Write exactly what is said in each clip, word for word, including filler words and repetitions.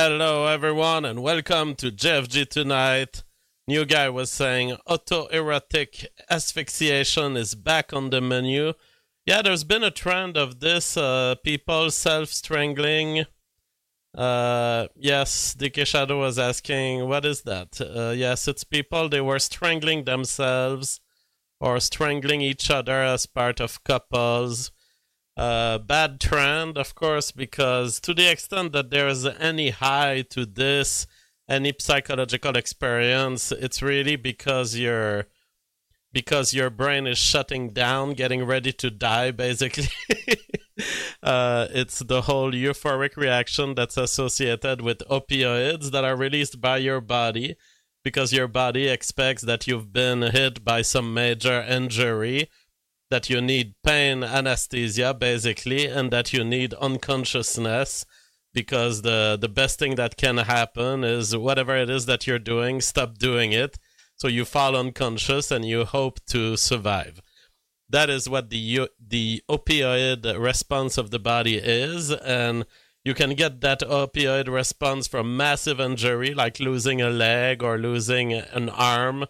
Hello, everyone, and welcome to J F G Tonight. New guy was saying autoerotic asphyxiation is back on the menu. Yeah, there's been a trend of this, uh, people self-strangling. Uh, yes, D K Shadow was asking, what is that? Uh, yes, it's people, they were strangling themselves or strangling each other as part of couples. Uh, bad trend, of course, because to the extent that there is any high to this, any psychological experience, it's really because your because your brain is shutting down, getting ready to die, basically. uh, it's the whole euphoric reaction that's associated with opioids that are released by your body because your body expects that you've been hit by some major injury, that you need pain anesthesia, basically, and that you need unconsciousness, because the, the best thing that can happen is whatever it is that you're doing, stop doing it, so you fall unconscious and you hope to survive. That is what the the opioid response of the body is, and you can get that opioid response from massive injury, like losing a leg or losing an arm.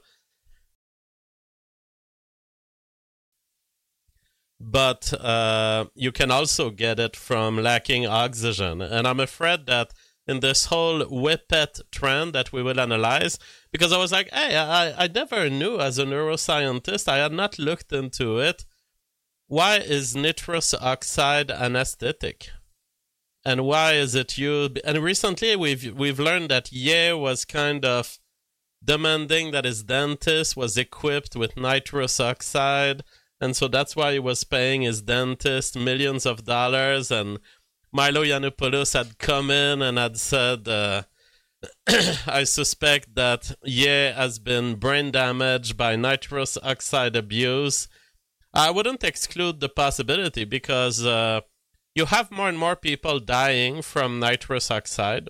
But uh, you can also get it from lacking oxygen. And I'm afraid that in this whole whippet trend that we will analyze, because I was like, hey, I, I never knew as a neuroscientist, I had not looked into it, why is nitrous oxide anesthetic? And why is it used? And recently we've, we've learned that Ye was kind of demanding that his dentist was equipped with nitrous oxide. And so that's why he was paying his dentist millions of dollars. And Milo Yiannopoulos had come in and had said, uh, I suspect that Ye has been brain damaged by nitrous oxide abuse. I wouldn't exclude the possibility because uh, you have more and more people dying from nitrous oxide.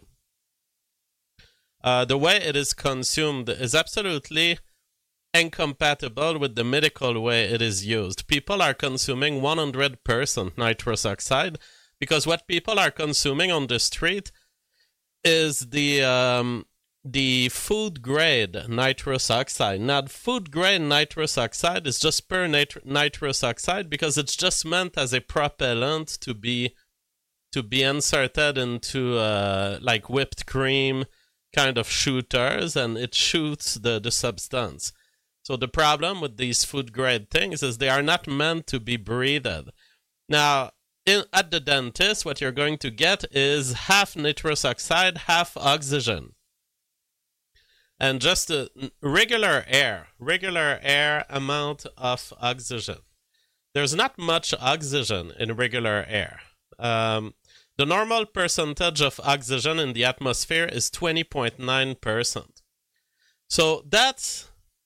Uh, the way it is consumed is absolutely incompatible with the medical way it is used. People are consuming one hundred percent nitrous oxide because what people are consuming on the street is the um, the food grade nitrous oxide. Now, food grade nitrous oxide is just pure nit- nitrous oxide because it's just meant as a propellant to be to be inserted into uh, like whipped cream kind of shooters, and it shoots the the substance. So the problem with these food-grade things is they are not meant to be breathed. Now, in, at the dentist, what you're going to get is half nitrous oxide, half oxygen. And just a regular air, regular air amount of oxygen. There's not much oxygen in regular air. Um, the normal percentage of oxygen in the atmosphere is twenty point nine percent. So that's...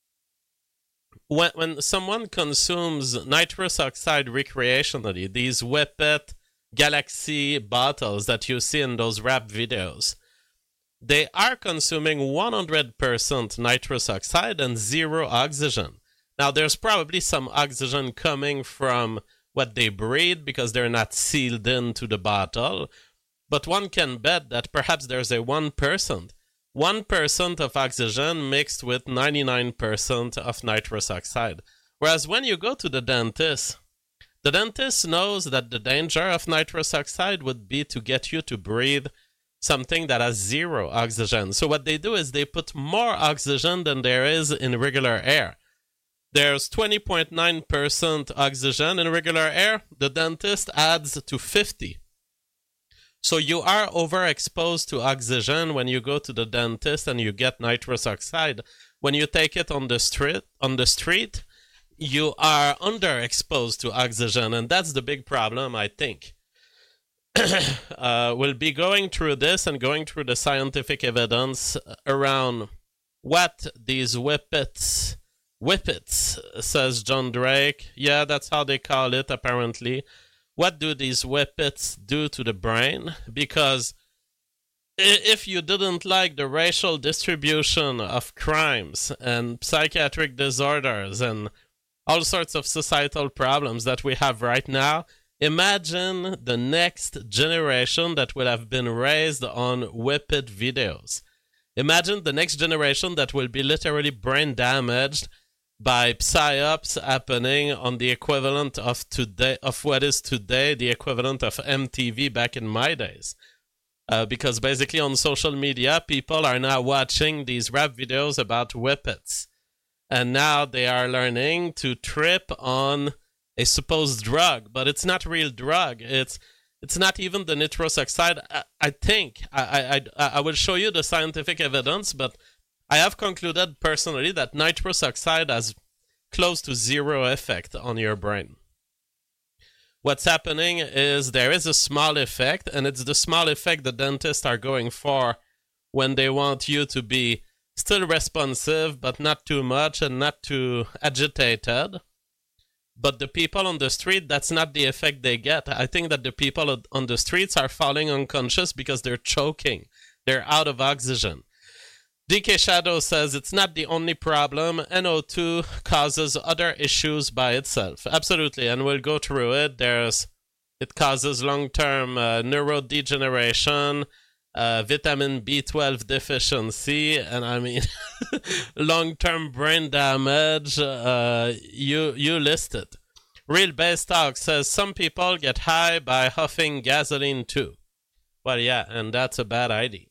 When when someone consumes nitrous oxide recreationally, these Whippet Galaxy bottles that you see in those rap videos, they are consuming one hundred percent nitrous oxide and zero oxygen. Now, there's probably some oxygen coming from what they breathe because they're not sealed into the bottle, but one can bet that perhaps there's a one percent. one percent of oxygen mixed with ninety-nine percent of nitrous oxide. Whereas when you go to the dentist, the dentist knows that the danger of nitrous oxide would be to get you to breathe something that has zero oxygen. So what they do is they put more oxygen than there is in regular air. There's twenty point nine percent oxygen in regular air. The dentist adds to fifty. So you are overexposed to oxygen when you go to the dentist and you get nitrous oxide. When you take it on the street, on the street, you are underexposed to oxygen, and that's the big problem, I think. uh, we'll be going through this and going through the scientific evidence around what these whippets, whippets, says John Drake. Yeah, that's how they call it, apparently. What do these whippets do to the brain? Because if you didn't like the racial distribution of crimes and psychiatric disorders and all sorts of societal problems that we have right now, Imagine the next generation that will have been raised on Whippet videos. Imagine the next generation that will be literally brain damaged by psyops happening on the equivalent of today, of what is today the equivalent of M T V back in my days. Uh, because basically on social media, people are now watching these rap videos about whippets. And now they are learning to trip on a supposed drug, but it's not real drug. It's it's not even the nitrous oxide. I, I think I, I I will show you the scientific evidence, but I have concluded personally that nitrous oxide has close to zero effect on your brain. What's happening is there is a small effect, and it's the small effect the dentists are going for when they want you to be still responsive, but not too much and not too agitated. But the people on the street, that's not the effect they get. I think that the people on the streets are falling unconscious because they're choking. They're out of oxygen. D K Shadow says it's not the only problem. N O two causes other issues by itself. Absolutely, and we'll go through it. There's, it causes long-term uh, neurodegeneration, uh, vitamin B twelve deficiency, and I mean, long-term brain damage. Uh, you you list it. Real Base Talk says some people get high by huffing gasoline too. Well, yeah, and that's a bad idea.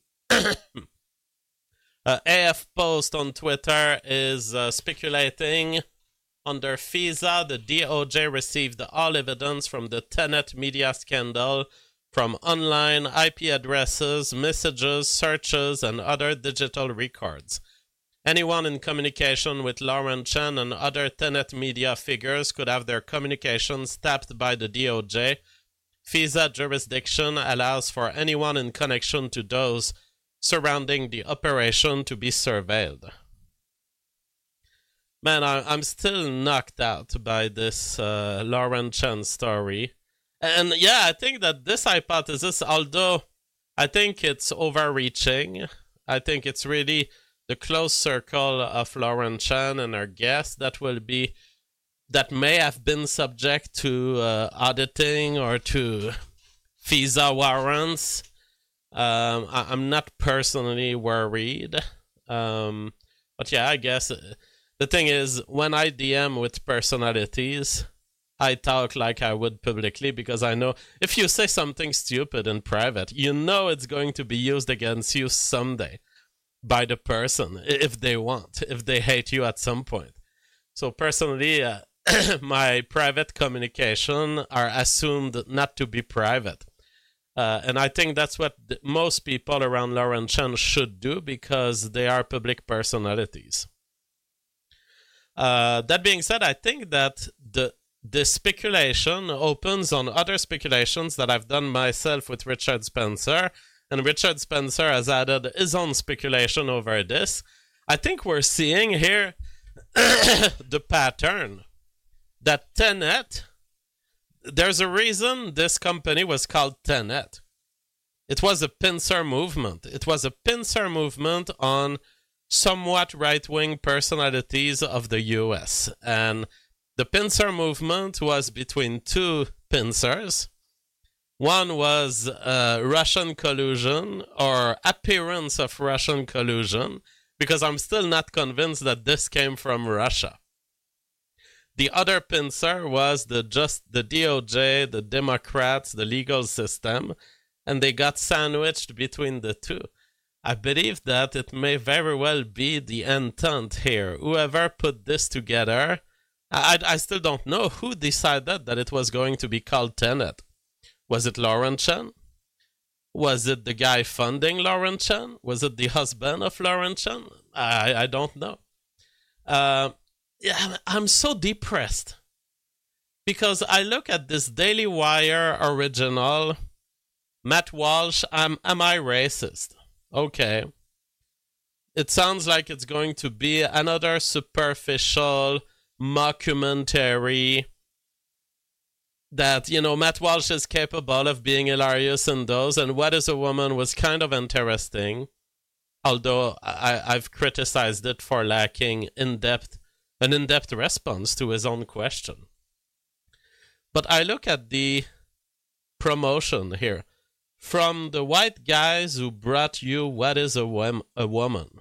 Uh, A F Post on Twitter is uh, speculating under FISA, the D O J received all evidence from the Tenet media scandal from online I P addresses, messages, searches, and other digital records. Anyone in communication with Lauren Chen and other Tenet media figures could have their communications tapped by the D O J. FISA jurisdiction allows for anyone in connection to those surrounding the operation to be surveilled. Man, I, I'm still knocked out by this uh, Lauren Chen story. And yeah, I think that this hypothesis, although I think it's overreaching, I think it's really the close circle of Lauren Chen and her guests that will be, that may have been subject to uh, auditing or to FISA warrants. Um, I, I'm not personally worried. Um, but yeah, I guess the thing is, when I D M with personalities, I talk like I would publicly because I know if you say something stupid in private, you know it's going to be used against you someday by the person, if they want, if they hate you at some point. So personally, uh, my private communication are assumed not to be private. Uh, and I think that's what th- most people around Lauren Chen should do because they are public personalities. Uh, that being said, I think that the the speculation opens on other speculations that I've done myself with Richard Spencer, and Richard Spencer has added his own speculation over this. I think we're seeing here the pattern that Tenet. There's a reason this company was called Tenet. It was a pincer movement. It was a pincer movement on somewhat right-wing personalities of the U S. And the pincer movement was between two pincers. One was uh, Russian collusion or appearance of Russian collusion, because I'm still not convinced that this came from Russia. The other pincer was the just the D O J, the Democrats, the legal system, and they got sandwiched between the two. I believe that it may very well be the intent here. Whoever put this together, I, I still don't know who decided that it was going to be called Tenet. Was it Lauren Chen? Was it the guy funding Lauren Chen? Was it the husband of Lauren Chen? I, I don't know. Uh, Yeah, I'm so depressed because I look at this Daily Wire original, Matt Walsh, am, am I racist? Okay. It sounds like it's going to be another superficial mockumentary that, you know, Matt Walsh is capable of being hilarious in those, and What is a Woman was kind of interesting, although I, I've criticized it for lacking in-depth an in-depth response to his own question. But I look at the promotion here. From the white guys who brought you What is a, wom- a Woman.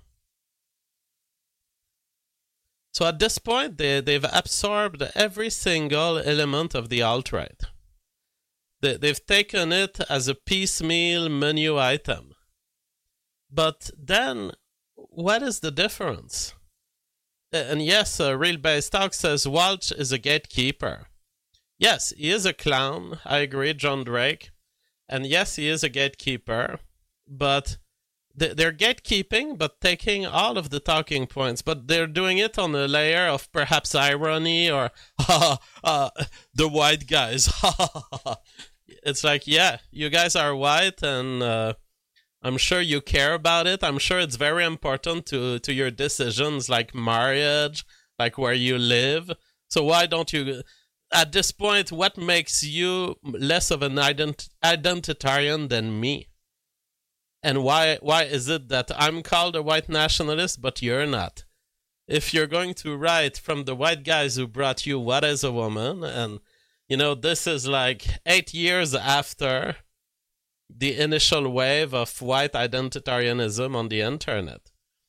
So at this point, they, they've absorbed every single element of the alt-right. They, they've taken it as a piecemeal menu item. But then, what is the difference? And yes, uh, Real Base Talk says Walsh is a gatekeeper. Yes, he is a clown. I agree, John Drake. And yes, he is a gatekeeper. But they're gatekeeping, but taking all of the talking points, but they're doing it on a layer of perhaps irony or uh, uh, the white guys. It's like, yeah, you guys are white, and uh, I'm sure you care about it. I'm sure it's very important to, to your decisions, like marriage, like where you live. So why don't you... At this point, what makes you less of an ident- identitarian than me? And why why is it that I'm called a white nationalist, but you're not? If you're going to write from the white guys who brought you What is a Woman, and, you know, this is like eight years after the initial wave of white identitarianism on the internet.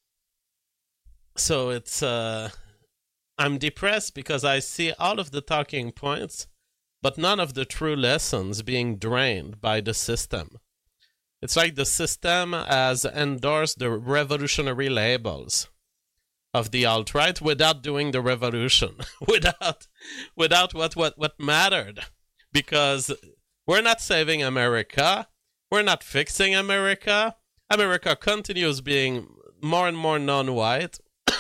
So it's, uh, I'm depressed because I see all of the talking points, but none of the true lessons being drained by the system. It's like the system has endorsed the revolutionary labels of the alt-right without doing the revolution, without without what, what, what mattered. Because we're not saving America. We're not fixing America. America continues being more and more non-white.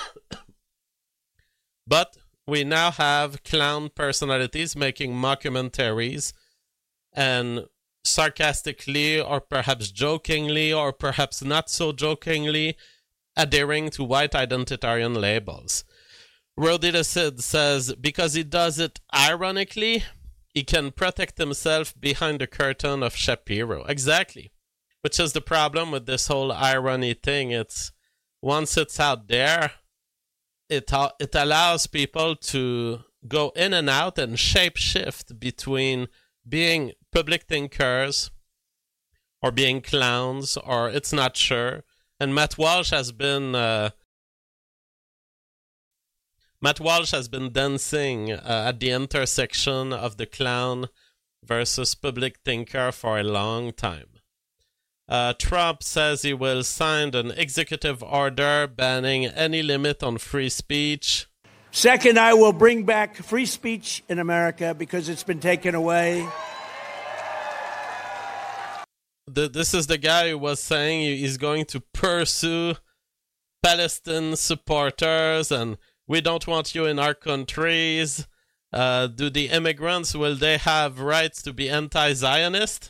But we now have clown personalities making mockumentaries and sarcastically or perhaps jokingly or perhaps not so jokingly adhering to white identitarian labels. Rodita Sid says, because he does it ironically, he can protect himself behind the curtain of Shapiro. Exactly. Which is the problem with this whole irony thing. It's once it's out there, it, it allows people to go in and out and shape-shift between being public thinkers or being clowns, or it's not sure. And Matt Walsh has been uh, Matt Walsh has been dancing uh, at the intersection of the clown versus public thinker for a long time. Uh, Trump says he will sign an executive order banning any limit on free speech. Second, I will bring back free speech in America because it's been taken away. The, this is the guy who was saying he's going to pursue Palestine supporters and we don't want you in our countries. Uh, do the immigrants, will they have rights to be anti-Zionist?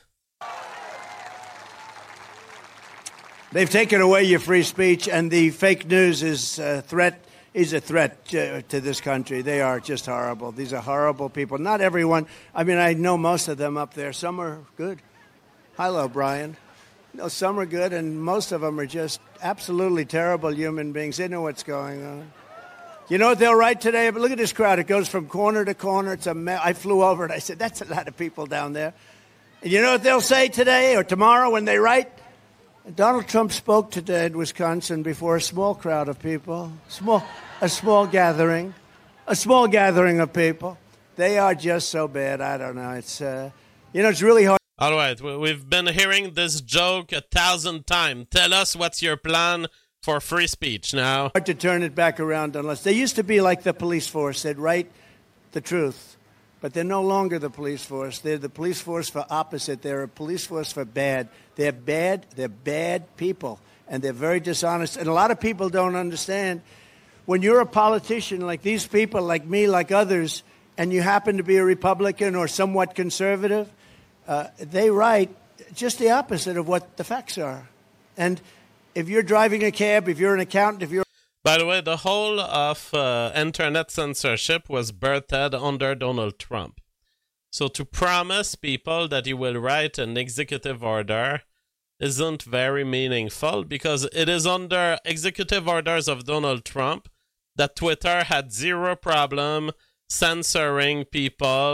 They've taken away your free speech, and the fake news is a threat. Is a threat to, to this country. They are just horrible. These are horrible people. Not everyone. I mean, I know most of them up there. Some are good. Hello, Brian. No, some are good, and most of them are just absolutely terrible human beings. They know what's going on. You know what they'll write today? But look at this crowd. It goes from corner to corner. It's a me- I flew over and I said, that's a lot of people down there. And you know what they'll say today or tomorrow when they write? Donald Trump spoke today in Wisconsin before a small crowd of people, small, a small gathering, a small gathering of people. They are just so bad. I don't know. It's, uh, you know, it's really hard. All right. We've been hearing this joke a thousand times. Tell us what's your plan for free speech now. Hard to turn it back around unless they used to be like the police force. They'd write the truth. But they're no longer the police force. They're the police force for opposite. They're a police force for bad. They're bad. They're bad people. And they're very dishonest. And a lot of people don't understand. When you're a politician like these people, like me, like others, and you happen to be a Republican or somewhat conservative, uh, they write just the opposite of what the facts are. And if you're driving a cab, if you're an accountant, if you're... By the way, the whole of uh, internet censorship was birthed under Donald Trump. So to promise people that he will write an executive order isn't very meaningful because it is under executive orders of Donald Trump that Twitter had zero problem censoring people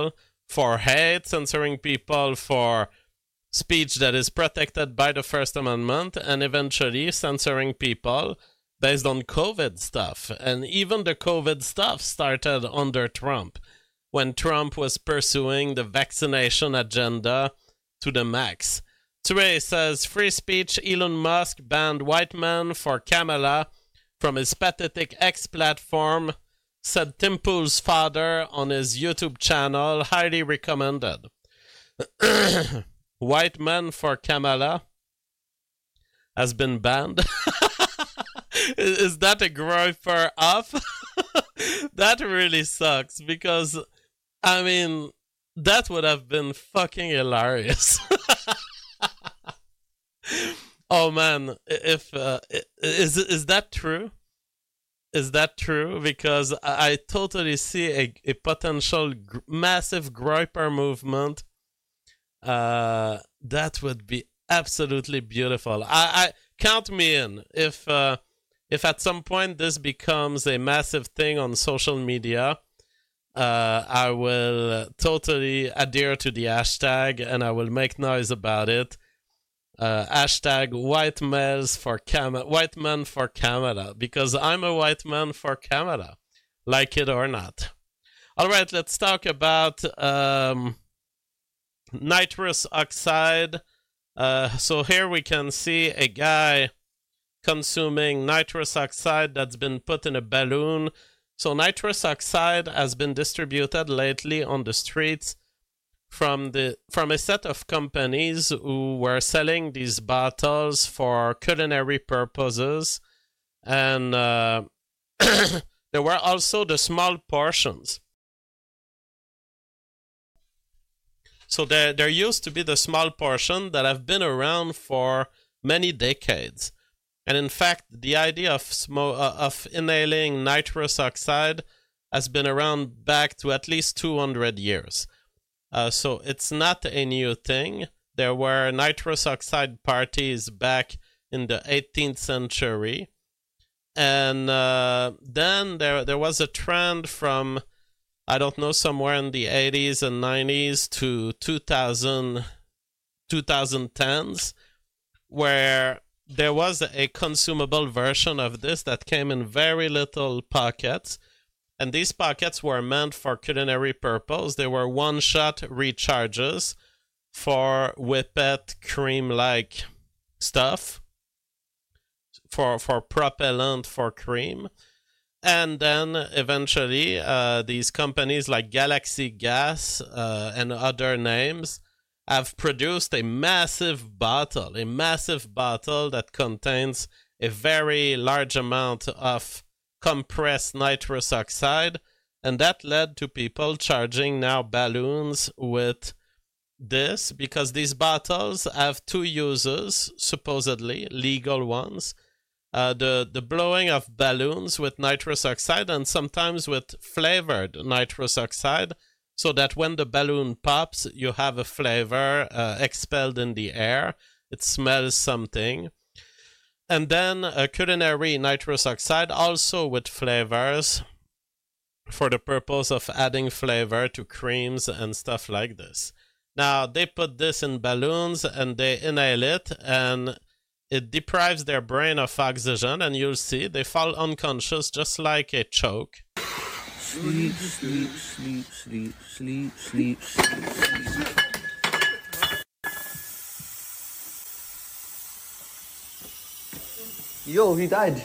for hate, censoring people for speech that is protected by the First Amendment, and eventually censoring people based on COVID stuff. And even the COVID stuff started under Trump, when Trump was pursuing the vaccination agenda to the max. Trey says, free speech, Elon Musk banned white men for Kamala from his pathetic X platform, said Tim Pool's father on his YouTube channel, highly recommended. White men for Kamala has been banned. Is that a groper off? That really sucks, because, I mean, that would have been fucking hilarious. Oh man, if uh, is is that true? Is that true? Because I, I totally see a, a potential gr- massive groper movement. Uh, that would be absolutely beautiful. I, I count me in if uh, if at some point this becomes a massive thing on social media. Uh, I will totally adhere to the hashtag and I will make noise about it. Uh, hashtag white males for Cam- white men for Canada, because I'm a white man for Canada, like it or not. All right, let's talk about um, nitrous oxide. Uh, so here we can see a guy consuming nitrous oxide that's been put in a balloon. So nitrous oxide has been distributed lately on the streets from the from a set of companies who were selling these bottles for culinary purposes, and uh, there were also the small portions. So there, there used to be the small portion that have been around for many decades. And in fact, the idea of smo- uh, of inhaling nitrous oxide has been around back to at least two hundred years. Uh, so it's not a new thing. There were nitrous oxide parties back in the eighteenth century. And uh, then there there was a trend from, I don't know, somewhere in the eighties and nineties to two thousand, twenty tens, where there was a consumable version of this that came in very little pockets. And these pockets were meant for culinary purpose. They were one-shot recharges for whippet cream-like stuff, for for propellant for cream. And then eventually uh, these companies like Galaxy Gas uh, and other names have produced a massive bottle, a massive bottle that contains a very large amount of compressed nitrous oxide, and that led to people charging now balloons with this, because these bottles have two uses, supposedly legal ones. Uh, the, the blowing of balloons with nitrous oxide, and sometimes with flavored nitrous oxide, so that when the balloon pops, you have a flavor uh, expelled in the air. It smells something. And then a culinary nitrous oxide, also with flavors, for the purpose of adding flavor to creams and stuff like this. Now, they put this in balloons and they inhale it, and it deprives their brain of oxygen, and you'll see they fall unconscious just like a choke. Sleep, sleep, sleep, sleep, sleep, sleep, sleep, sleep. Yo, he died.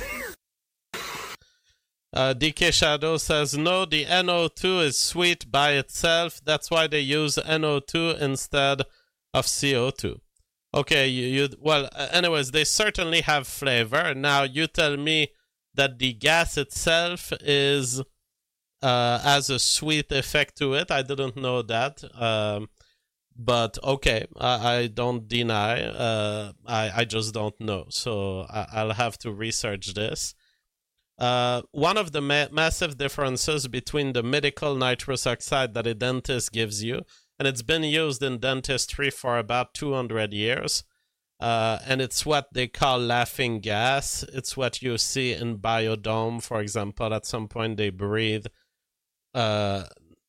Uh, D K Shadow says, no, the N O two is sweet by itself. That's why they use N O two instead of C O two. Okay, you, you well, uh, anyways, they certainly have flavor. Now, you tell me that the gas itself is uh, has a sweet effect to it. I didn't know that. Um, but okay, I, I don't deny. Uh, I, I just don't know. So I, I'll have to research this. Uh, one of the ma- massive differences between the medical nitrous oxide that a dentist gives you, and it's been used in dentistry for about two hundred years, uh, and it's what they call laughing gas. It's what you see in Biodome, for example. At some point they breathe uh,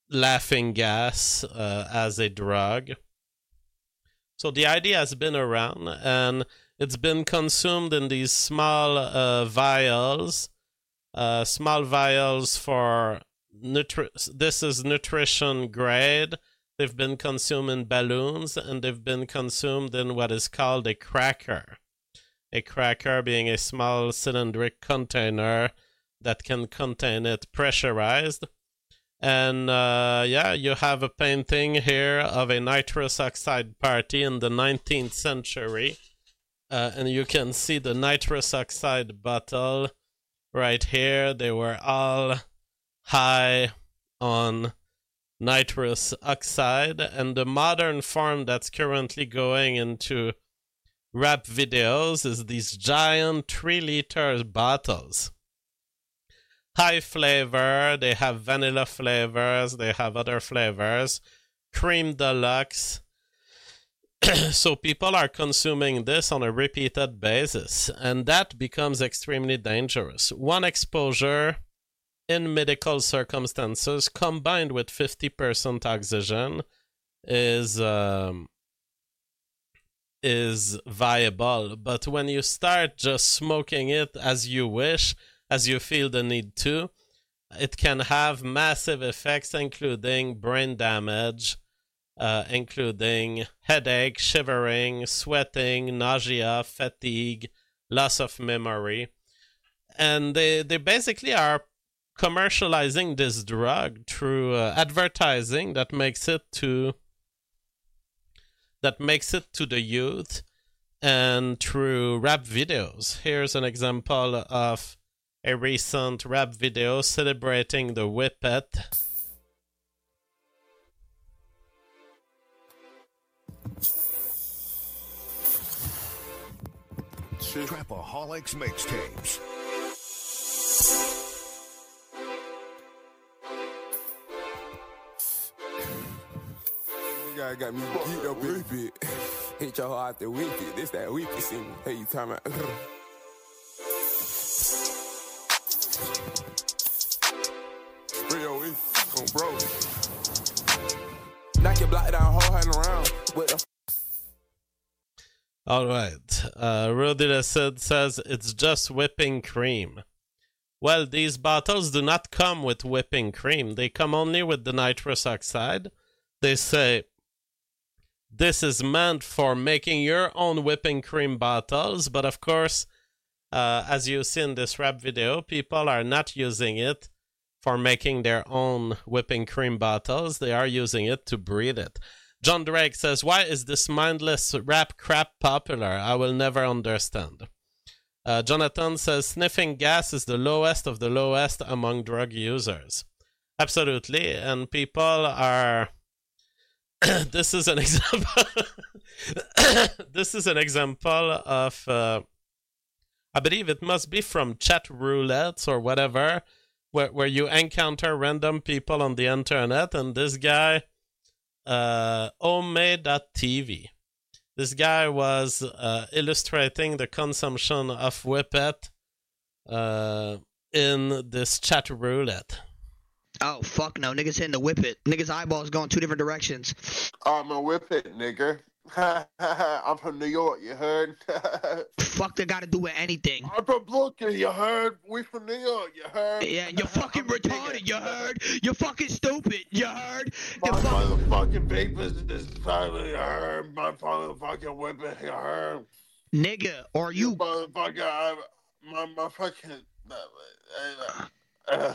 laughing gas uh, as a drug. So the idea has been around, and it's been consumed in these small uh, vials, uh, small vials for nutri- this is nutrition grade. They've been consumed in balloons, and they've been consumed in what is called a cracker. A cracker being a small cylindric container that can contain it pressurized. And uh, yeah, you have a painting here of a nitrous oxide party in the nineteenth century. Uh, and you can see the nitrous oxide bottle right here. They were all high on nitrous oxide. And the modern form that's currently going into rap videos is these giant three liter bottles. High flavor, they have vanilla flavors, they have other flavors, cream deluxe. So people are consuming this on a repeated basis, and that becomes extremely dangerous. One exposure in medical circumstances combined with fifty percent oxygen is um, is viable. But when you start just smoking it as you wish, as you feel the need to, it can have massive effects, including brain damage, uh, including headache, shivering, sweating, nausea, fatigue, loss of memory. And they, they basically are commercializing this drug through uh, advertising that makes it to that makes it to the youth, and through rap videos. Here's an example of a recent rap video celebrating the Whippet. Trapaholics mixtapes. Guy got me geeked up in it. Hit your heart the wicked. This that wicked scene. Hey, you talking about? Real wicked. On bro. Knock your block down, whole hand around. With a All right. Uh, Rudy said says it's just whipping cream. Well, these bottles do not come with whipping cream. They come only with the nitrous oxide. They say this is meant for making your own whipping cream bottles, but of course, uh, as you see in this rap video, people are not using it for making their own whipping cream bottles. They are using it to breed it. John Drake says, why is this mindless rap crap popular? I will never understand. Uh, Jonathan says, sniffing gas is the lowest of the lowest among drug users. Absolutely, and people are... this is an example. This is an example of, uh, I believe it must be from chat roulette or whatever, where where you encounter random people on the internet, and this guy, uh, Ome dot T V, this guy was uh, illustrating the consumption of Whippet uh, in this chat roulette. Oh, fuck no. Niggas hitting the Whippet. Niggas' eyeballs going two different directions. I'm a Whippet, nigga. I'm from New York, you heard? Fuck that got to do with anything. I'm from Brooklyn, you heard? We from New York, you heard? Yeah, you're fucking retarded, you heard? You're fucking stupid, you heard? My You're fuck- motherfucking papers is silent, you heard? My motherfucking Whippet, you heard? Nigga, are you... Motherfucker, I, my, my fucking... Uh, uh,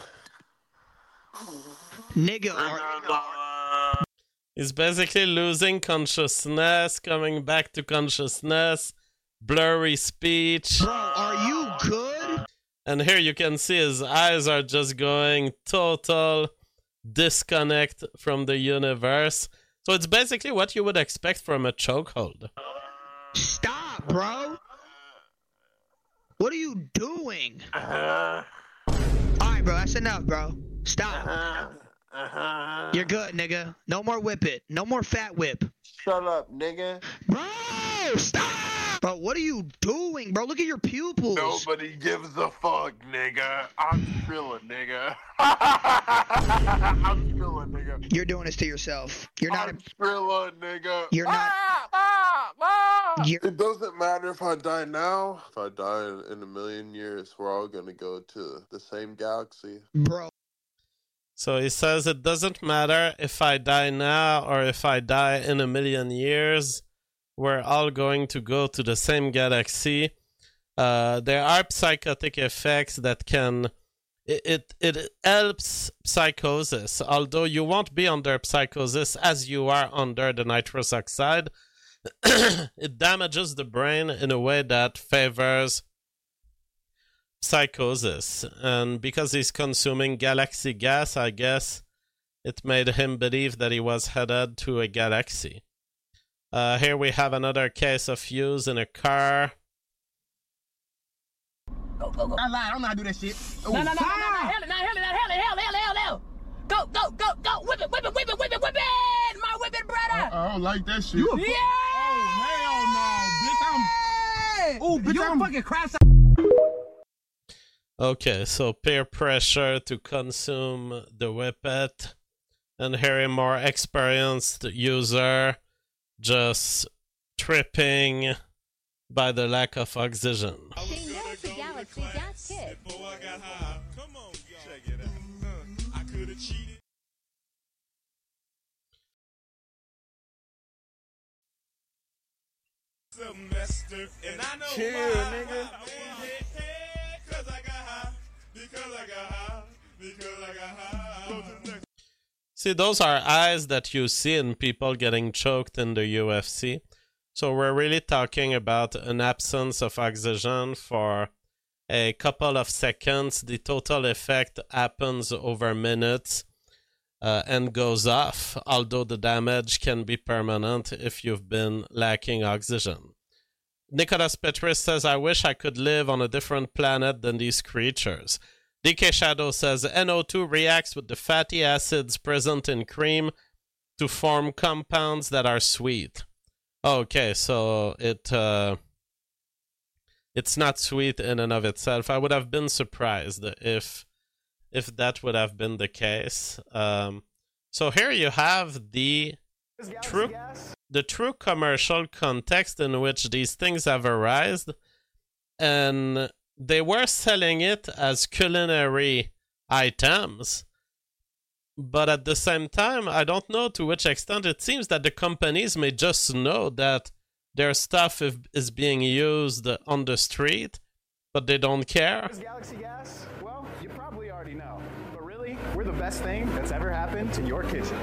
Nigga, are... He's basically losing consciousness, coming back to consciousness, blurry speech. Bro, are you good? And here you can see his eyes are just going total disconnect from the universe. So it's basically what you would expect from a chokehold. Stop, bro. What are you doing? uh, Alright, bro, that's enough, bro. Stop. uh, uh, You're good, nigga. No more Whippet. No more Fat Whip. Shut up, nigga. Bro, stop! Bro, what are you doing, bro? Look at your pupils. Nobody gives a fuck, nigga. I'm Skrilla, nigga. I'm Skrilla, nigga. You're doing this to yourself. You're not. I'm Skrilla, nigga. You're not. Ah, ah, ah. You're, It doesn't matter if I die now. If I die in, in a million years, we're all gonna go to the same galaxy. bro. So he says it doesn't matter if I die now or if I die in a million years. We're all going to go to the same galaxy. Uh, there are psychotic effects that can... It, it it helps psychosis, although you won't be under psychosis as you are under the nitrous oxide. It damages the brain in a way that favors psychosis. And because he's consuming galaxy gas, I guess it made him believe that he was headed to a galaxy. Uh, here we have another case of use in a car. Go, go, go. I lied. I don't know how to do that shit. Ooh. No, no, no, no, no, no. Hell it, no, hell it, hell it, hell it, hell it, hell it, hell it. Go, go, go, go. Whip it, whip it, whip it, whip it, whip it. My whip it, brother. I, I don't like that shit. You a yeah! Oh, hell no, bitch. I'm... Ooh, bitch, you I'm... fucking crash. Okay, so peer pressure to consume the whippet. And here a more experienced user just tripping by the lack of oxygen. She knows the Galaxy Gas Kit. Come on, check it out. I could have cheated. Semester, and I know Chill, why. nigga. Because I got high. Because I got high. Because I got high. See, those are eyes that you see in people getting choked in the U F C. So we're really talking about an absence of oxygen for a couple of seconds. The total effect happens over minutes uh, and goes off, although the damage can be permanent if you've been lacking oxygen. Nicholas Petris says, I wish I could live on a different planet than these creatures. D K Shadow says, N O two reacts with the fatty acids present in cream to form compounds that are sweet. Okay, so it uh, it's not sweet in and of itself. I would have been surprised if if that would have been the case. Um, so here you have the true the true commercial context in which these things have arisen, and they were selling it as culinary items. But at the same time, I don't know to which extent it seems that the companies may just know that their stuff is, is being used on the street, but they don't care. Is Galaxy Gas? Well, you probably already know. But really, we're the best thing that's ever happened to your kitchen.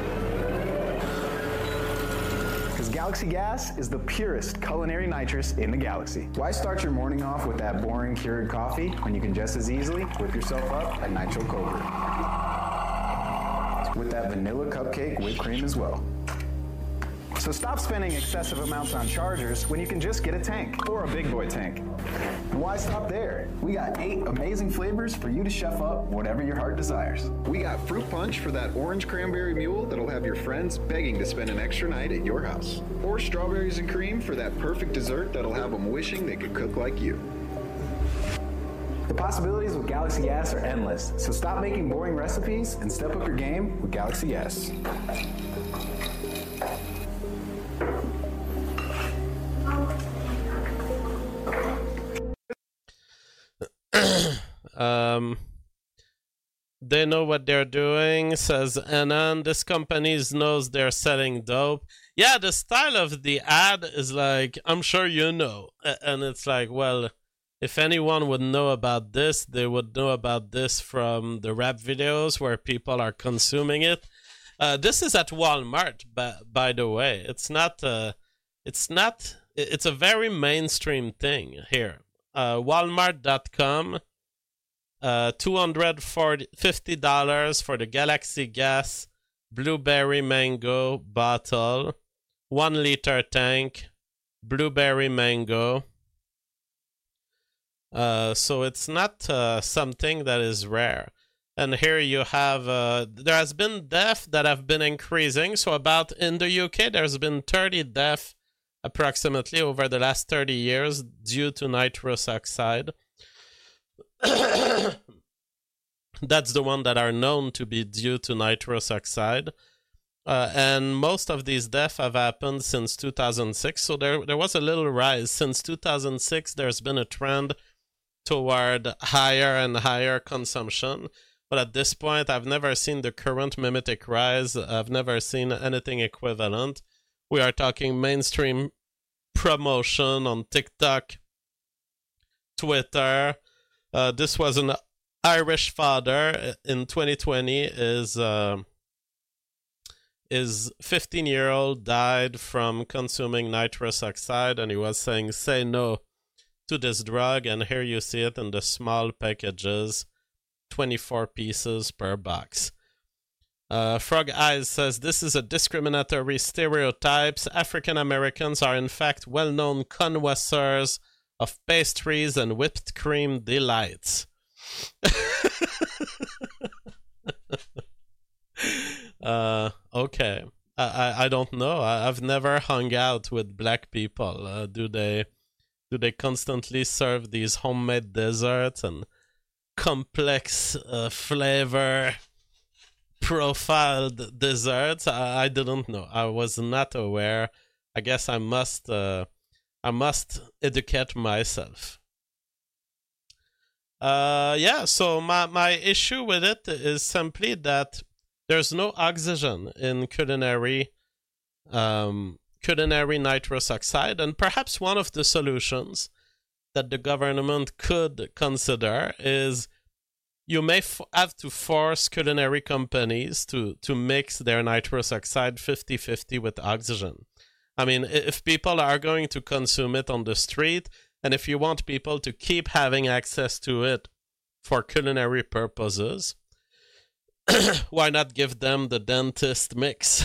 Because Galaxy Gas is the purest culinary nitrous in the galaxy. Why start your morning off with that boring Keurig coffee when you can just as easily whip yourself up a Nitro Cobra? With that vanilla cupcake whipped cream as well. So stop spending excessive amounts on chargers when you can just get a tank or a big boy tank. And why stop there? We got eight amazing flavors for you to chef up whatever your heart desires. We got fruit punch for that orange cranberry mule that'll have your friends begging to spend an extra night at your house. Or strawberries and cream for that perfect dessert that'll have them wishing they could cook like you. The possibilities with Galaxy Gas are endless, so stop making boring recipes and step up your game with Galaxy S. um, they know what they're doing, says Anon. This company knows they're selling dope. Yeah, the style of the ad is like, I'm sure you know. And it's like, well, if anyone would know about this, they would know about this from the rap videos where people are consuming it. Uh, this is at Walmart, by, by the way. It's not, uh, it's not, it's a very mainstream thing here. Uh, Walmart dot com, uh, two hundred fifty dollars for the Galaxy Gas Blueberry Mango bottle, one liter tank, Blueberry Mango. Uh, so it's not uh, something that is rare. And here you have, uh, there has been deaths that have been increasing. So about, in the U K, there's been thirty deaths approximately over the last thirty years due to nitrous oxide. That's the one that are known to be due to nitrous oxide. Uh, and most of these deaths have happened since two thousand six, so there there was a little rise. Since two thousand six, there's been a trend toward higher and higher consumption. But at this point, I've never seen the current mimetic rise. I've never seen anything equivalent. We are talking mainstream promotion on TikTok, Twitter. Uh, this was an Irish father in twenty twenty. Is uh, his fifteen-year-old died from consuming nitrous oxide, and he was saying, "Say no to this drug." And here you see it in the small packages, twenty-four pieces per box. Uh, Frog Eyes says, "This is a discriminatory stereotypes. African Americans are in fact well-known connoisseurs of pastries and whipped cream delights." uh, okay. I, I, I don't know. I, I've never hung out with black people. Uh, do they do they constantly serve these homemade desserts and complex uh, flavor profiled desserts? I, I didn't know. I was not aware. I guess I must uh, I must educate myself. Uh, yeah, so my, my issue with it is simply that there's no oxygen in culinary um, culinary nitrous oxide, and perhaps one of the solutions that the government could consider is you may f- have to force culinary companies to, to mix their nitrous oxide fifty-fifty with oxygen. I mean, if people are going to consume it on the street, and if you want people to keep having access to it for culinary purposes, why not give them the dentist mix?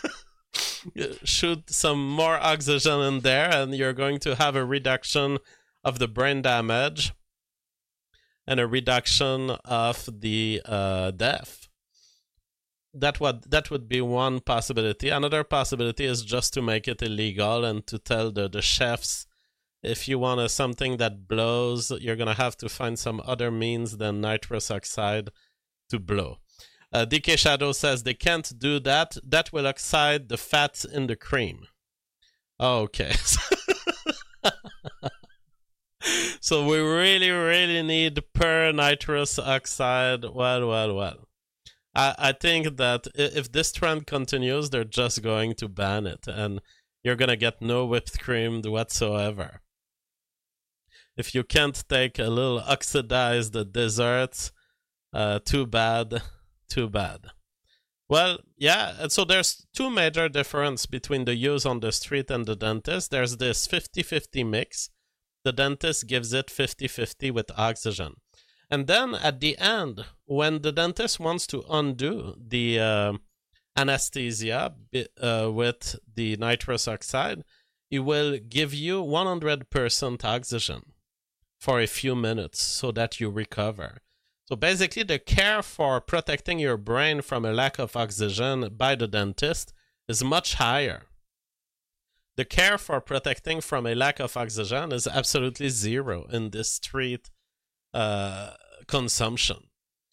Shoot some more oxygen in there, and you're going to have a reduction of the brain damage and a reduction of the uh, death. That would, that would be one possibility. Another possibility is just to make it illegal and to tell the, the chefs, if you want a, something that blows, you're going to have to find some other means than nitrous oxide to blow. Uh, D K Shadow says they can't do that. That will oxide the fats in the cream. Okay. So we really, really need pure nitrous oxide. Well, well, well. I, I think that if this trend continues, they're just going to ban it. And you're going to get no whipped cream whatsoever. If you can't take a little oxidized desserts, uh, too bad, too bad. Well, yeah, and so there's two major differences between the use on the street and the dentist. There's this fifty-fifty mix. The dentist gives it fifty-fifty with oxygen. And then at the end, when the dentist wants to undo the uh, anesthesia uh, with the nitrous oxide, he will give you one hundred percent oxygen for a few minutes so that you recover. So basically, the care for protecting your brain from a lack of oxygen by the dentist is much higher. The care for protecting from a lack of oxygen is absolutely zero in this street uh, consumption.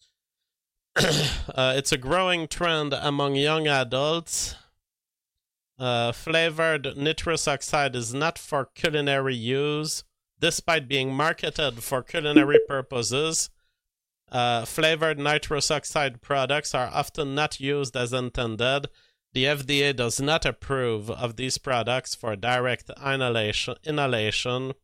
uh, it's a growing trend among young adults. Uh, flavored nitrous oxide is not for culinary use, despite being marketed for culinary purposes. Uh, flavored nitrous oxide products are often not used as intended. The F D A does not approve of these products for direct inhalation. inhalation.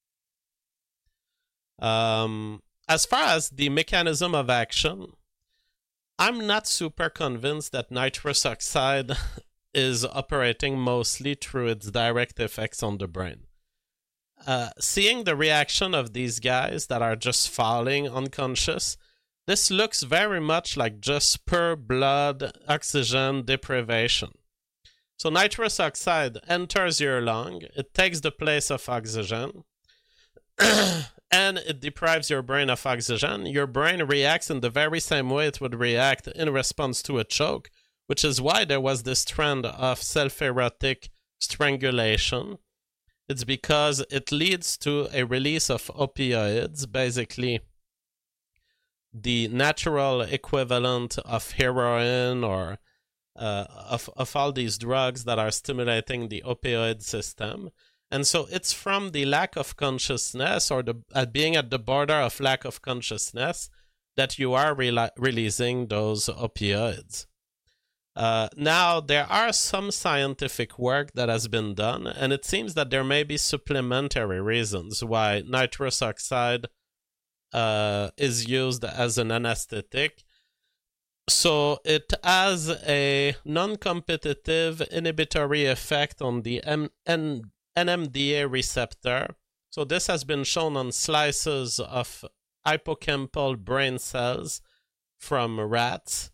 Um, as far as the mechanism of action, I'm not super convinced that nitrous oxide is operating mostly through its direct effects on the brain. Uh, seeing the reaction of these guys that are just falling unconscious, this looks very much like just pure blood oxygen deprivation. So nitrous oxide enters your lung, it takes the place of oxygen, and it deprives your brain of oxygen. Your brain reacts in the very same way it would react in response to a choke, which is why there was this trend of self-erotic strangulation It's because it leads to a release of opioids, basically the natural equivalent of heroin or uh, of, of all these drugs that are stimulating the opioid system. And so it's from the lack of consciousness or the uh, being at the border of lack of consciousness that you are re- releasing those opioids. Uh, now, there are some scientific work that has been done, and it seems that there may be supplementary reasons why nitrous oxide uh, is used as an anesthetic. So it has a non-competitive inhibitory effect on the M- N- N M D A receptor. So this has been shown on slices of hippocampal brain cells from rats.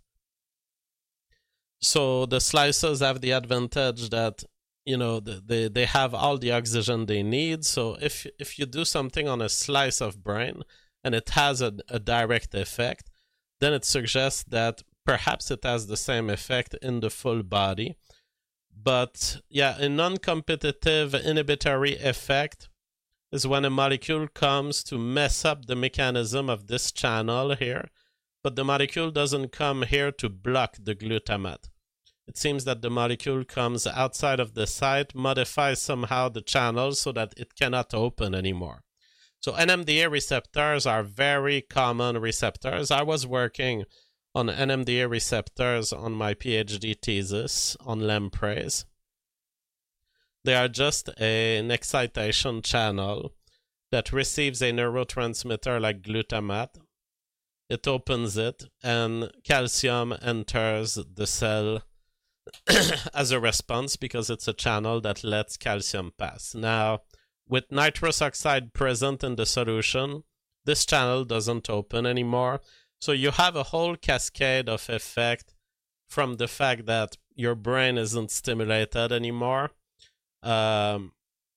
So the slices have the advantage that, you know, they, they have all the oxygen they need. So if if you do something on a slice of brain and it has a, a direct effect, then it suggests that perhaps it has the same effect in the full body. But yeah, a non-competitive inhibitory effect is when a molecule comes to mess up the mechanism of this channel here, but the molecule doesn't come here to block the glutamate. It seems that the molecule comes outside of the site, modifies somehow the channel so that it cannot open anymore. So N M D A receptors are very common receptors. I was working on N M D A receptors on my PhD thesis on lampreys. They are just a, an excitation channel that receives a neurotransmitter like glutamate. It opens it, and calcium enters the cell as a response because it's a channel that lets calcium pass. Now, with nitrous oxide present in the solution, this channel doesn't open anymore. So you have a whole cascade of effect from the fact that your brain isn't stimulated anymore. Um,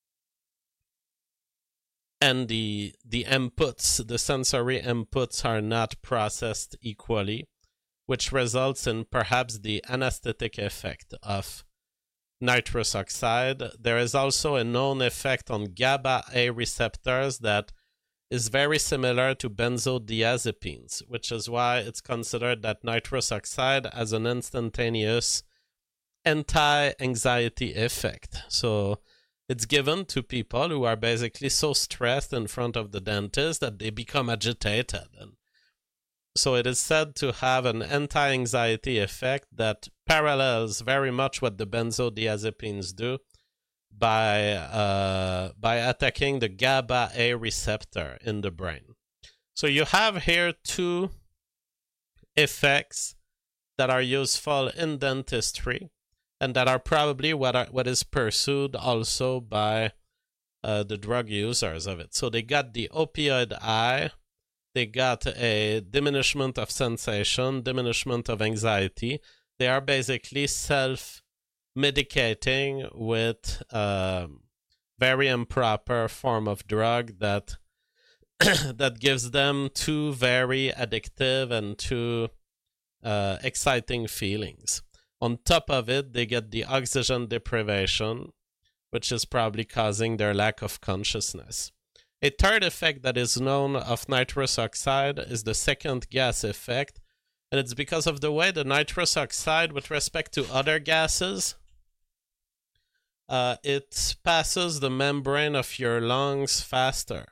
and the the inputs, the sensory inputs are not processed equally, which results in perhaps the anesthetic effect of nitrous oxide. There is also a known effect on GABA A receptors that is very similar to benzodiazepines, which is why it's considered that nitrous oxide has an instantaneous anti-anxiety effect. So it's given to people who are basically so stressed in front of the dentist that they become agitated. And so it is said to have an anti-anxiety effect that parallels very much what the benzodiazepines do by uh, by attacking the GABA A receptor in the brain. So you have here two effects that are useful in dentistry and that are probably what are, what is pursued also by uh, the drug users of it. So they got the opioid high, they got a diminishment of sensation, diminishment of anxiety. They are basically self-medicating with a very improper form of drug that that gives them two very addictive and two uh, exciting feelings. On top of it, they get the oxygen deprivation, which is probably causing their lack of consciousness. A third effect that is known of nitrous oxide is the second gas effect, and it's because of the way the nitrous oxide, with respect to other gases, uh, it passes the membrane of your lungs faster.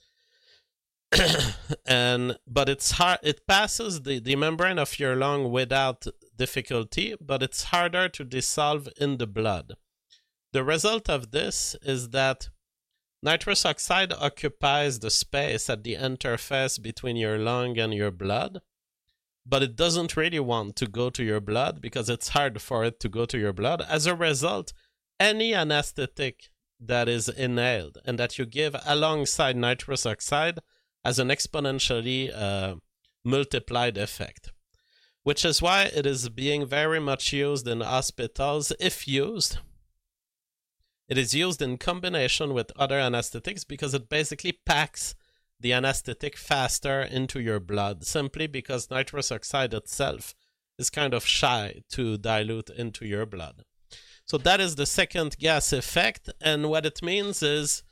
and but it's hard. It passes the, the membrane of your lung without difficulty, but it's harder to dissolve in the blood. The result of this is that nitrous oxide occupies the space at the interface between your lung and your blood, but it doesn't really want to go to your blood because it's hard for it to go to your blood. As a result, any anesthetic that is inhaled and that you give alongside nitrous oxide has an exponentially uh, multiplied effect, which is why it is being very much used in hospitals. If used, it is used in combination with other anesthetics because it basically packs the anesthetic faster into your blood, simply because nitrous oxide itself is kind of shy to dilute into your blood. So that is the second gas effect, and what it means is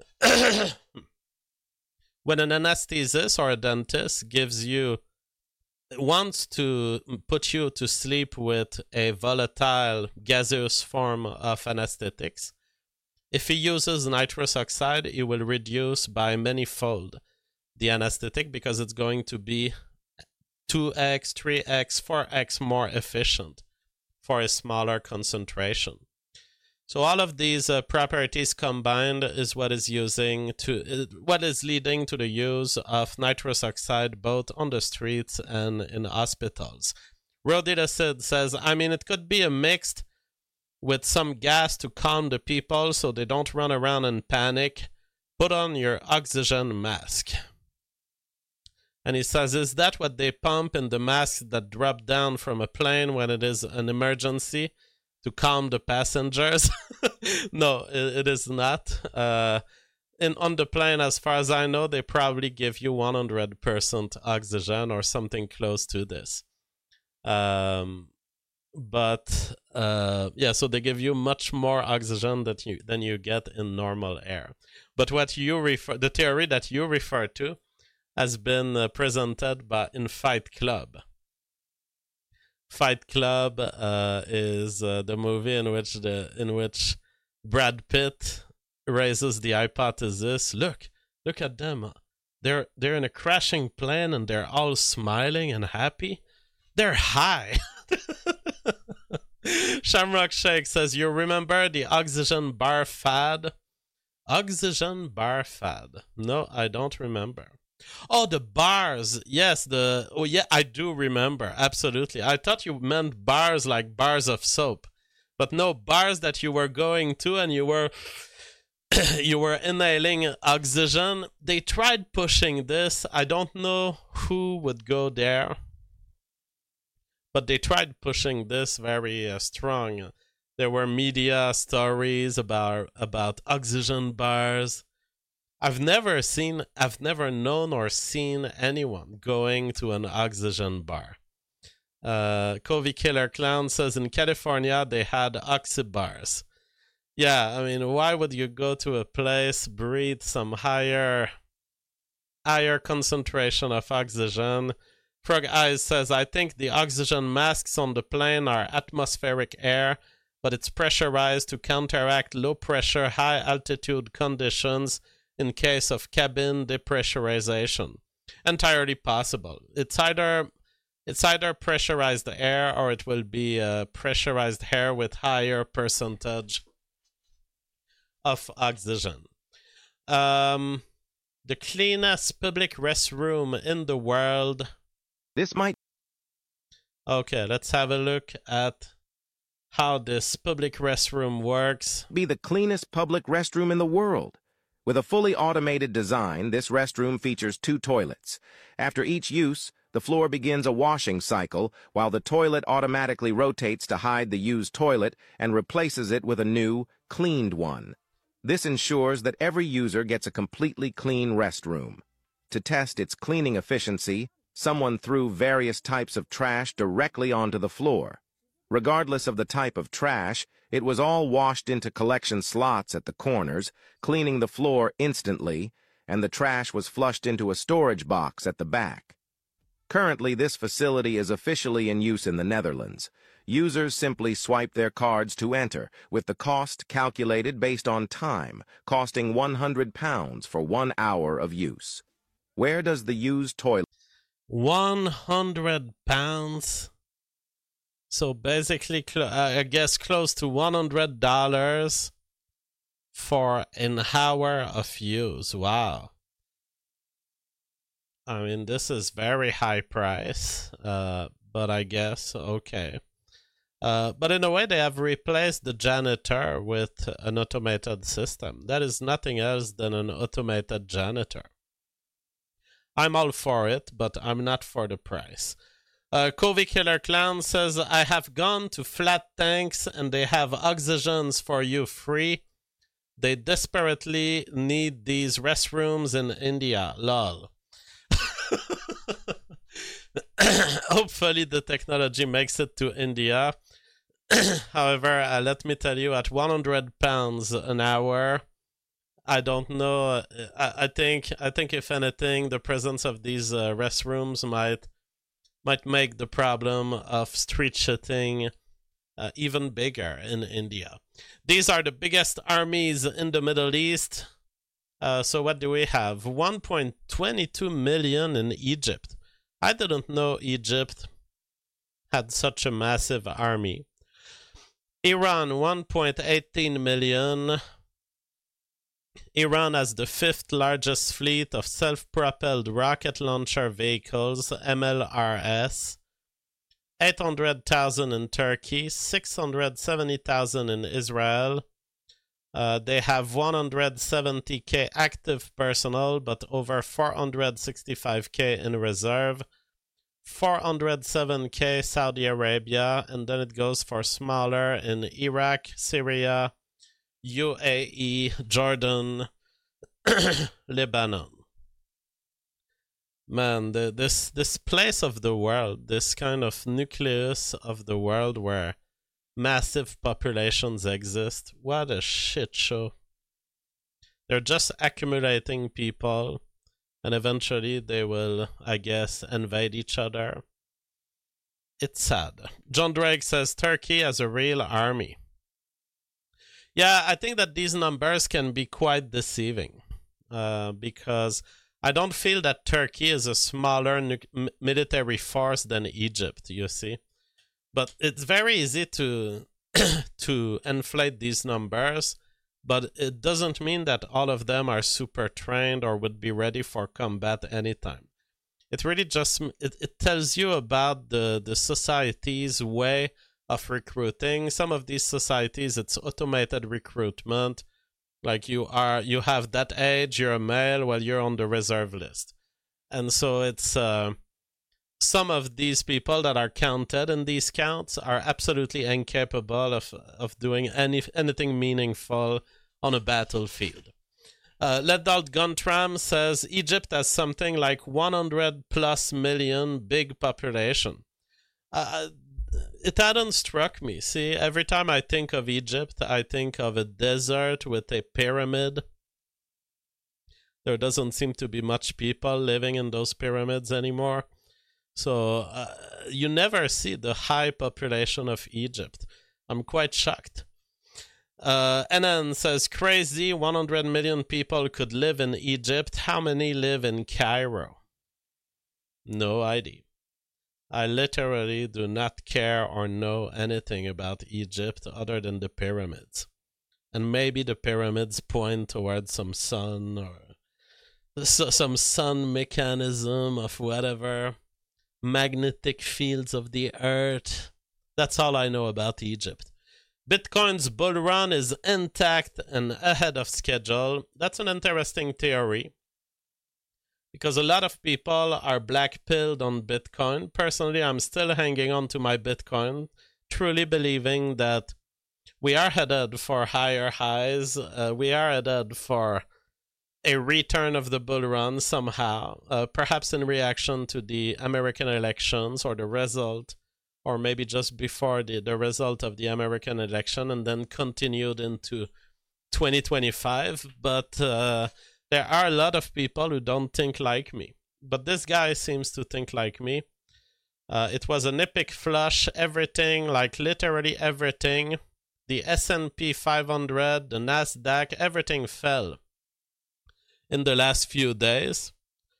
when an anesthetist or a dentist gives you wants to put you to sleep with a volatile gaseous form of anesthetics, if he uses nitrous oxide, he will reduce by many-fold the anesthetic because it's going to be two x, three x, four x more efficient for a smaller concentration. So all of these uh, properties combined is what is using to uh, what is leading to the use of nitrous oxide both on the streets and in hospitals. Rodita Sid says, I mean, it could be a mixed with some gas to calm the people so they don't run around and panic. Put on your oxygen mask. And he says, is that what they pump in the masks that drop down from a plane when it is an emergency to calm the passengers? No, it, it is not. Uh, in, on the plane, as far as I know, they probably give you one hundred percent oxygen or something close to this. Um, but, uh, yeah, so they give you much more oxygen that you, than you get in normal air. But what you refer, the theory that you refer to has been uh, presented by in Fight Club. Fight Club uh, is uh, the movie in which the in which Brad Pitt raises the hypothesis. Look, look at them. They're they're in a crashing plane and they're all smiling and happy. They're high. Shamrock Shake says, you remember the oxygen bar fad? Oxygen bar fad. No, I don't remember. Oh, the bars. Yes, the oh yeah, I do remember. Absolutely. I thought you meant bars like bars of soap. But no, bars that you were going to and you were you were inhaling oxygen. They tried pushing this. I don't know who would go there. But they tried pushing this very uh, strong. There were media stories about about oxygen bars. I've never seen, I've never known or seen anyone going to an oxygen bar. Uh, Covey Killer Clown says in California they had oxy bars. Yeah, I mean, why would you go to a place, breathe some higher, higher concentration of oxygen? Frog Eyes says, I think the oxygen masks on the plane are atmospheric air, but it's pressurized to counteract low pressure, high altitude conditions in case of cabin depressurization. Entirely possible. It's either it's either pressurized air or it will be uh, pressurized air with higher percentage of oxygen. Um, the cleanest public restroom in the world. This might... Okay, let's have a look at how this public restroom works. Be the cleanest public restroom in the world. With a fully automated design, this restroom features two toilets. After each use, the floor begins a washing cycle, while the toilet automatically rotates to hide the used toilet and replaces it with a new, cleaned one. This ensures that every user gets a completely clean restroom. To test its cleaning efficiency, someone threw various types of trash directly onto the floor. Regardless of the type of trash, it was all washed into collection slots at the corners, cleaning the floor instantly, and the trash was flushed into a storage box at the back. Currently, this facility is officially in use in the Netherlands. Users simply swipe their cards to enter, with the cost calculated based on time, costing one hundred pounds for one hour of use. Where does the used toilet... one hundred pounds? So basically, I guess close to one hundred dollars for an hour of use. Wow. I mean, this is very high price, uh, but I guess, okay. Uh, but in a way, they have replaced the janitor with an automated system. That is nothing else than an automated janitor. I'm all for it, but I'm not for the price. Uh, Covey Killer Clown says, I have gone to flat tanks and they have oxygens for you free. They desperately need these restrooms in India. Lol. Hopefully the technology makes it to India. However, uh, let me tell you, at one hundred pounds an hour, I don't know. I, I think I think if anything, the presence of these uh, restrooms might might make the problem of street shitting uh, even bigger in India. These are the biggest armies in the Middle East. Uh, so what do we have? one point two two million in Egypt. I didn't know Egypt had such a massive army. Iran, one point one eight million. Iran has the fifth largest fleet of self-propelled rocket launcher vehicles, M L R S. eight hundred thousand in Turkey, six hundred seventy thousand in Israel. Uh, they have one hundred seventy K active personnel, but over four hundred sixty-five K in reserve. four hundred seven K Saudi Arabia, and then it goes for smaller in Iraq, Syria, U A E, Jordan, Lebanon. Man, the, this this place of the world, this kind of nucleus of the world where massive populations exist, what a shit show. They're just accumulating people, and eventually they will, I guess, invade each other. It's sad. John Drake says Turkey has a real army. Yeah, I think that these numbers can be quite deceiving uh, because I don't feel that Turkey is a smaller nu- m- military force than Egypt, you see. But it's very easy to to inflate these numbers, but it doesn't mean that all of them are super trained or would be ready for combat anytime. It really just it, it tells you about the, the society's way of recruiting. Some of these societies, it's automated recruitment. Like you are, you have that age, you're a male, well, you're on the reserve list. And so it's, uh, some of these people that are counted in these counts are absolutely incapable of, of doing any anything meaningful on a battlefield. Uh, Ledalt Guntram says Egypt has something like one hundred plus million big population. Uh, It hadn't struck me. See, every time I think of Egypt, I think of a desert with a pyramid. There doesn't seem to be much people living in those pyramids anymore. So uh, you never see the high population of Egypt. I'm quite shocked. Uh, Enan says, crazy, one hundred million people could live in Egypt. How many live in Cairo? No idea. I literally do not care or know anything about Egypt other than the pyramids. And maybe the pyramids point towards some sun or some sun mechanism of whatever, magnetic fields of the earth. That's all I know about Egypt. Bitcoin's bull run is intact and ahead of schedule. That's an interesting theory, because a lot of people are black-pilled on Bitcoin. Personally, I'm still hanging on to my Bitcoin, truly believing that we are headed for higher highs. Uh, we are headed for a return of the bull run somehow, uh, perhaps in reaction to the American elections or the result, or maybe just before the, the result of the American election, and then continued into twenty twenty-five. But uh, there are a lot of people who don't think like me. But this guy seems to think like me. Uh, it was an epic flush. Everything, like literally everything. The S and P five hundred, the NASDAQ, everything fell in the last few days.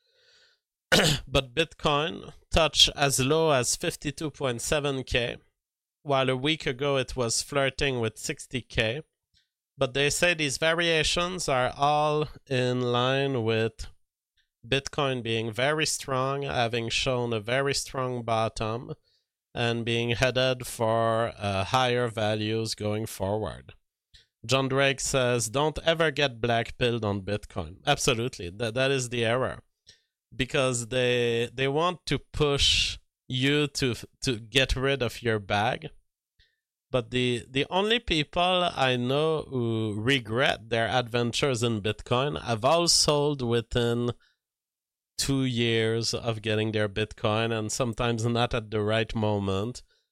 But Bitcoin touched as low as fifty-two point seven K, while a week ago it was flirting with sixty K. But they say these variations are all in line with Bitcoin being very strong, having shown a very strong bottom, and being headed for uh, higher values going forward. John Drake says, don't ever get black-pilled on Bitcoin. Absolutely, that that is the error. Because they they want to push you to to get rid of your bag. But the, the only people I know who regret their adventures in Bitcoin have all sold within two years of getting their Bitcoin, and sometimes not at the right moment.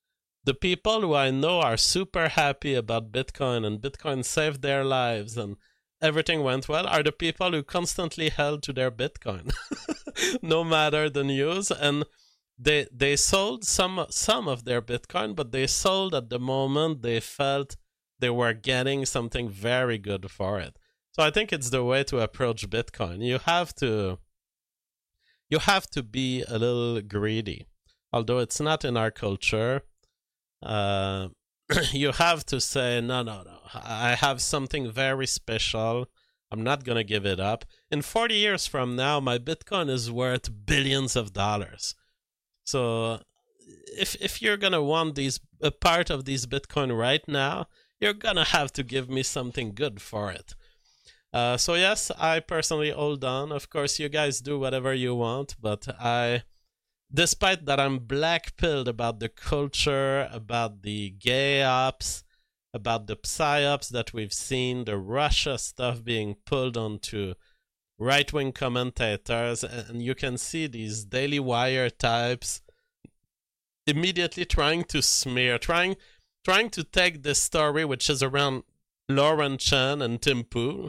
The people who I know are super happy about Bitcoin and Bitcoin saved their lives and everything went well are the people who constantly held to their Bitcoin, no matter the news. And they they sold some some of their Bitcoin, but they sold at the moment they felt they were getting something very good for it. So I think it's the way to approach Bitcoin. You have to you have to be a little greedy, although it's not in our culture. Uh, you have to say, no, no, no, I have something very special. I'm not going to give it up. In forty years from now, my Bitcoin is worth billions of dollars. So if if you're going to want these a part of these Bitcoin right now, you're going to have to give me something good for it. Uh, so yes, I personally hold on. Of course, you guys do whatever you want, but I... Despite that I'm black-pilled about the culture, about the gay ops, about the psyops that we've seen, the Russia stuff being pulled onto right-wing commentators, and you can see these Daily Wire types immediately trying to smear, trying trying to take this story, which is around Lauren Chen and Tim Pool,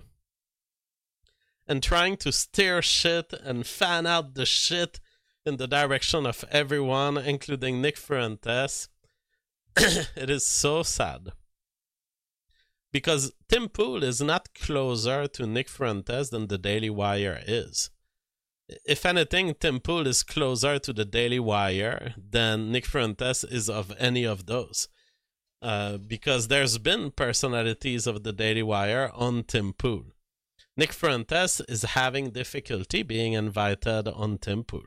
and trying to steer shit and fan out the shit in the direction of everyone, including Nick Fuentes. It is so sad. Because Tim Pool is not closer to Nick Fuentes than the Daily Wire is. If anything, Tim Pool is closer to the Daily Wire than Nick Fuentes is of any of those. Uh, because there's been personalities of the Daily Wire on Tim Pool. Nick Fuentes is having difficulty being invited on Tim Pool.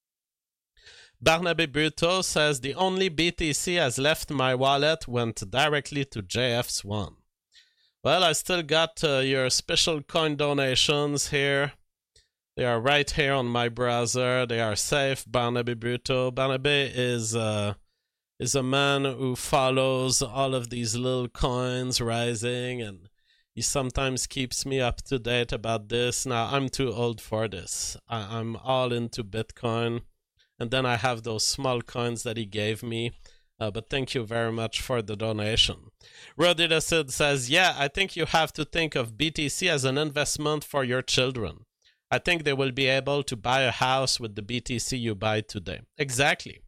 Barnaby Bruto says, the only B T C has left my wallet went directly to J F Swan. Well, I still got uh, your special coin donations here. They are right here on my browser. They are safe, Barnaby Bruto. Barnaby is, uh, is a man who follows all of these little coins rising, and he sometimes keeps me up to date about this. Now, I'm too old for this. I- I'm all into Bitcoin. And then I have those small coins that he gave me. Uh, but thank you very much for the donation. Rodida Sid says, yeah, I think you have to think of B T C as an investment for your children. I think they will be able to buy a house with the B T C you buy today. Exactly.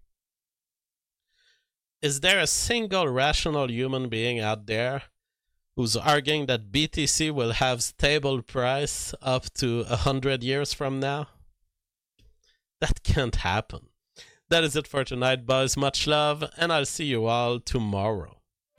Is there a single rational human being out there who's arguing that B T C will have stable price up to one hundred years from now? That can't happen. That is it for tonight, boys. Much love, and I'll see you all tomorrow.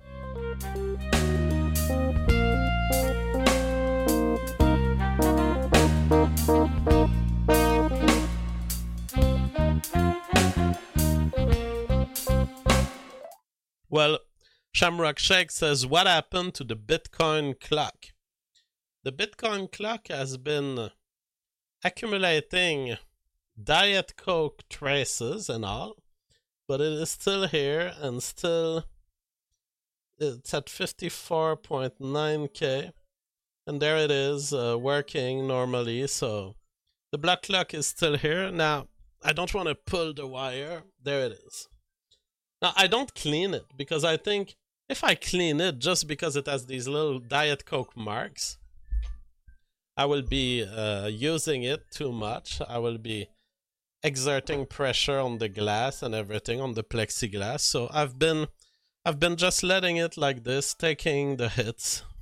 Well, Shamrock Shake says, what happened to the Bitcoin clock? The Bitcoin clock has been accumulating Diet Coke traces and all, but it is still here and still it's at fifty-four point nine K, and there it is uh, working normally. So the black clock is still here. Now I don't want to pull the wire. There it is. Now I don't clean it because I think if I clean it just because it has these little Diet Coke marks, I will be uh, using it too much. I will be exerting pressure on the glass and everything, on the plexiglass. So I've been I've been just letting it like this, taking the hits.